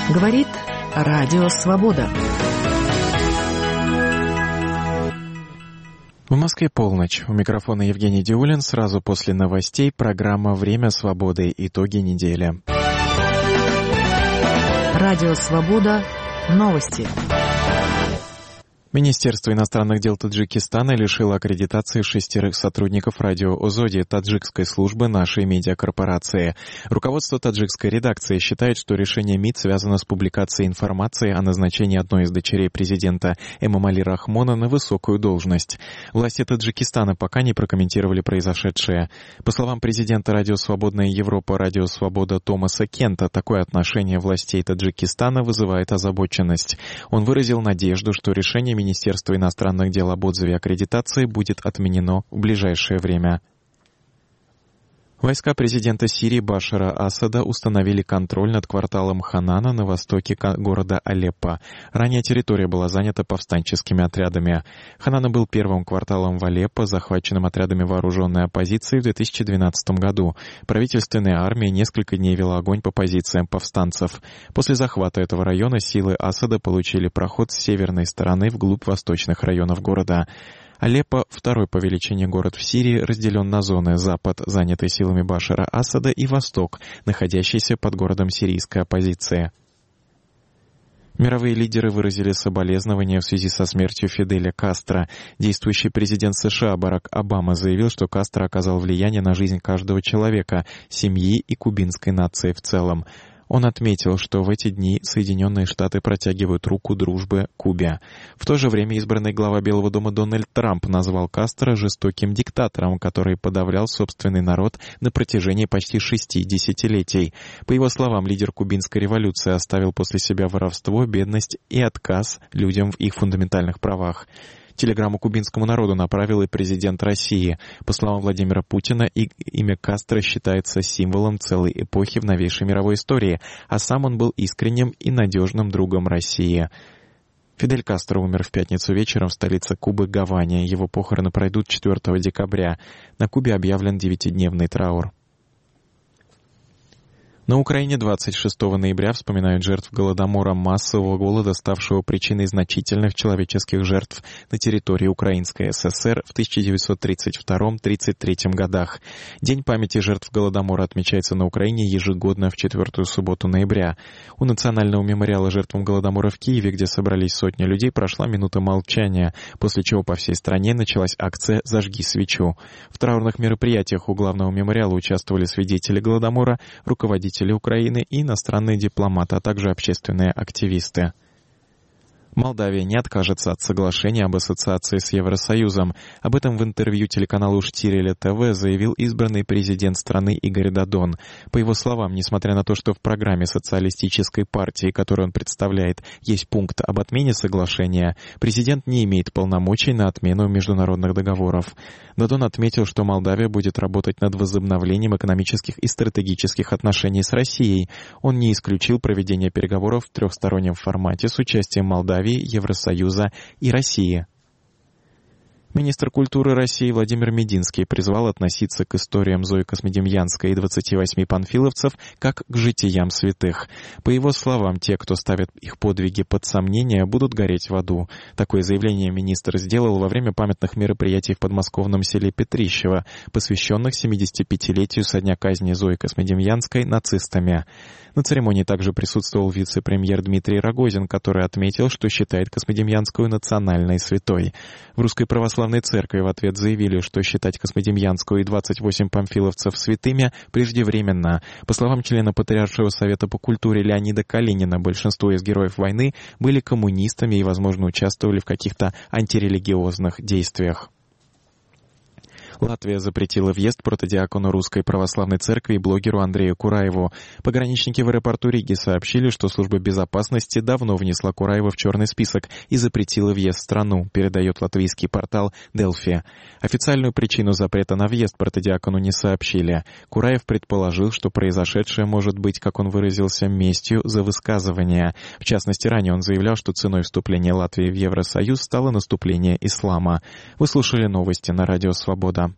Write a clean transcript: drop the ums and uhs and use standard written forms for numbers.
Говорит Радио Свобода. В Москве полночь. У микрофона Евгений Диулин. Сразу после новостей программа «Время свободы. Итоги недели». Радио Свобода. Новости. Министерство иностранных дел Таджикистана лишило аккредитации 6 сотрудников радио «Озоди» таджикской службы нашей медиакорпорации. Руководство таджикской редакции считает, что решение МИД связано с публикацией информации о назначении одной из дочерей президента Эмомали Рахмона на высокую должность. Власти Таджикистана пока не прокомментировали произошедшее. По словам президента радио «Свободная Европа» «Радио Свобода» Томаса Кента, такое отношение властей Таджикистана вызывает озабоченность. Он выразил надежду, что решение Министерства иностранных дел об отзыве аккредитации будет отменено в ближайшее время. Войска президента Сирии Башара Асада установили контроль над кварталом Ханана на востоке города Алеппо. Ранее территория была занята повстанческими отрядами. Ханана был первым кварталом в Алеппо, захваченным отрядами вооруженной оппозиции в 2012 году. Правительственная армия несколько дней вела огонь по позициям повстанцев. После захвата этого района силы Асада получили проход с северной стороны вглубь восточных районов города. Алеппо, второй по величине город в Сирии, разделен на зоны: запад, занятый силами Башара Асада, и восток, находящийся под городом сирийской оппозиции. Мировые лидеры выразили соболезнования в связи со смертью Фиделя Кастро. Действующий президент США Барак Обама заявил, что Кастро оказал влияние на жизнь каждого человека, семьи и кубинской нации в целом. Он отметил, что в эти дни Соединенные Штаты протягивают руку дружбы Кубе. В то же время избранный глава Белого дома Дональд Трамп назвал Кастро жестоким диктатором, который подавлял собственный народ на протяжении почти 6 десятилетий. По его словам, лидер кубинской революции оставил после себя воровство, бедность и отказ людям в их фундаментальных правах. Телеграмму кубинскому народу направил и президент России. По словам Владимира Путина, имя Кастро считается символом целой эпохи в новейшей мировой истории, а сам он был искренним и надежным другом России. Фидель Кастро умер в пятницу вечером в столице Кубы Гаване. Его похороны пройдут 4 декабря. На Кубе объявлен 9-дневный траур. На Украине 26 ноября вспоминают жертв Голодомора, массового голода, ставшего причиной значительных человеческих жертв на территории Украинской ССР в 1932-1933 годах. День памяти жертв Голодомора отмечается на Украине ежегодно в 4-ю субботу ноября. У Национального мемориала жертвам Голодомора в Киеве, где собрались сотни людей, прошла минута молчания, после чего по всей стране началась акция «Зажги свечу». В траурных мероприятиях у главного мемориала участвовали свидетели Голодомора, руководители Украины и иностранные дипломаты, а также общественные активисты. Молдавия не откажется от соглашения об ассоциации с Евросоюзом. Об этом в интервью телеканалу Штиреля ТВ заявил избранный президент страны Игорь Додон. По его словам, несмотря на то, что в программе социалистической партии, которую он представляет, есть пункт об отмене соглашения, президент не имеет полномочий на отмену международных договоров. Додон отметил, что Молдавия будет работать над возобновлением экономических и стратегических отношений с Россией. Он не исключил проведение переговоров в трехстороннем формате с участием Молдавии, Евросоюза и России. Министр культуры России Владимир Мединский призвал относиться к историям Зои Космодемьянской и 28 панфиловцев как к житиям святых. По его словам, те, кто ставит их подвиги под сомнение, будут гореть в аду. Такое заявление министр сделал во время памятных мероприятий в подмосковном селе Петрищево, посвященных 75-летию со дня казни Зои Космодемьянской нацистами. На церемонии также присутствовал вице-премьер Дмитрий Рогозин, который отметил, что считает Космодемьянскую национальной святой. В Русской православной церкви в ответ заявили, что считать Космодемьянскую и 28 панфиловцев святыми преждевременно. По словам члена Патриаршего совета по культуре Леонида Калинина, большинство из героев войны были коммунистами и, возможно, участвовали в каких-то антирелигиозных действиях. Латвия запретила въезд протодиакону Русской Православной Церкви и блогеру Андрею Кураеву. Пограничники в аэропорту Риги сообщили, что служба безопасности давно внесла Кураева в черный список и запретила въезд в страну, передает латвийский портал Delfi. Официальную причину запрета на въезд протодиакону не сообщили. Кураев предположил, что произошедшее может быть, как он выразился, местью за высказывание. В частности, ранее он заявлял, что ценой вступления Латвии в Евросоюз стало наступление ислама. Вы слушали новости на Радио Свобода.